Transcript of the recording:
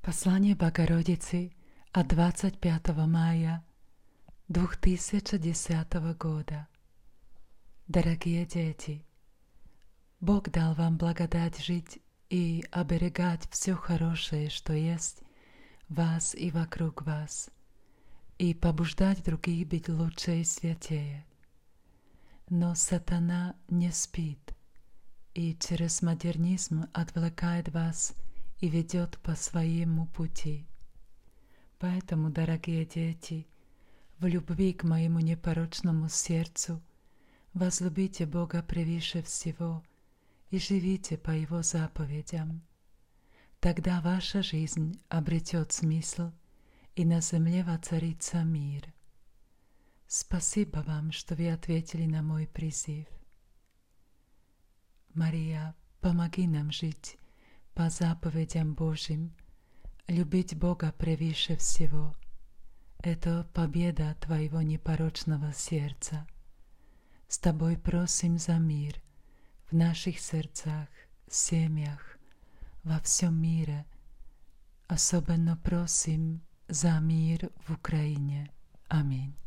Послание Богородицы от 25 мая 2010 года. Дорогие дети, Бог дал вам благодать жить и оберегать все хорошее, что есть в вас и вокруг вас, и побуждать других быть лучше и святее. Но сатана не спит и через модернизм отвлекает вас и ведет по своему пути. Поэтому, дорогие дети, в любви к моему непорочному сердцу возлюбите Бога превыше всего и живите по Его заповедям. Тогда ваша жизнь обретет смысл, и на земле воцарится мир. Спасибо вам, что вы ответили на мой призыв. Мария, помоги нам жить по заповедям Божьим, любить Бога превыше всего. Это победа твоего непорочного сердца. С тобой просим за мир в наших сердцах, семьях, во всем мире. Особенно просим за мир в Украине. Аминь.